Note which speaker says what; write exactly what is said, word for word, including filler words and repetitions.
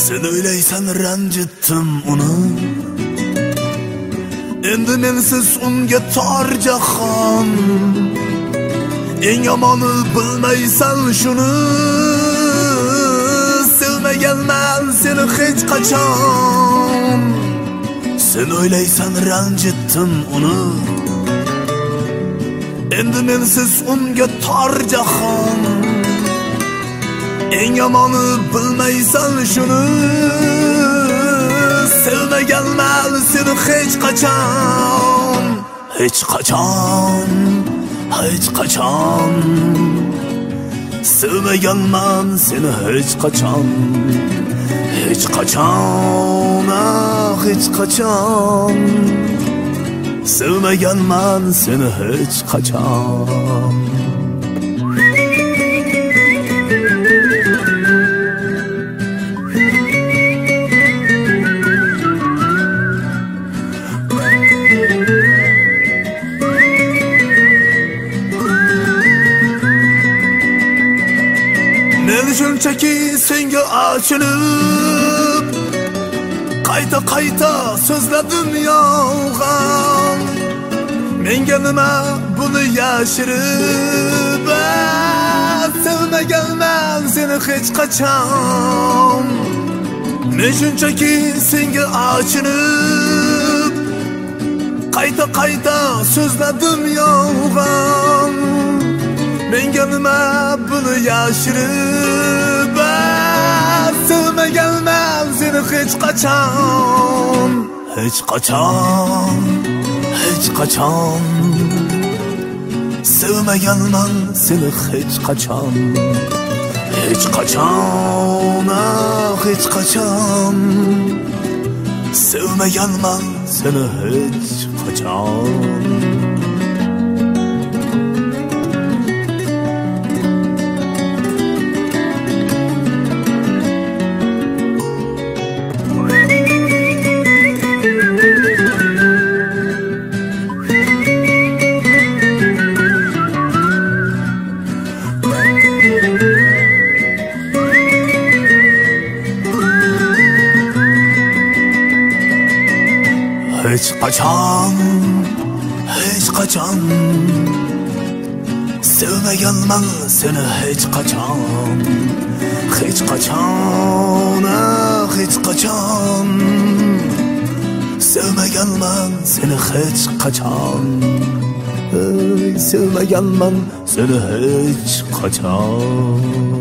Speaker 1: Sen öyleysen rancittim onu. Endi mensiz unga tor jahon. Eng yomoni bilmaysan shuni. Sevmaganman seni hech qachon. Sen öyleysen rancittim onu. Endi mensiz unga tor jahon. Eng yomoni bilmaysan shuni. Sevmaganman seni hech qachon. Hech qachon, hech qachon. Sevmaganman seni hech qachon. Hech qachon, ah hech qachon. Sevmaganman seni hech qachon. Men shunchaki senga achinib, qayta qayta so'zladim yolg'on. Menga nima buni yashirib, sevmaganman seni hech qachon. Men shunchaki senga achinib, qayta qayta so'zladim yolg'on. Menga nima buni yashirib, sevmaganman seni hech qachon. Hech qachon, hech qachon. Sevmaganman seni hech qachon. Hech qachon, ah hech qachon. Sevmaganman seni hech qachon. Hech qachon, hech qachon. Sevmaganman seni hech qachon. Hech qachon, ah hech qachon. Sevmaganman seni hech qachon. Sevmaganman seni hech qachon.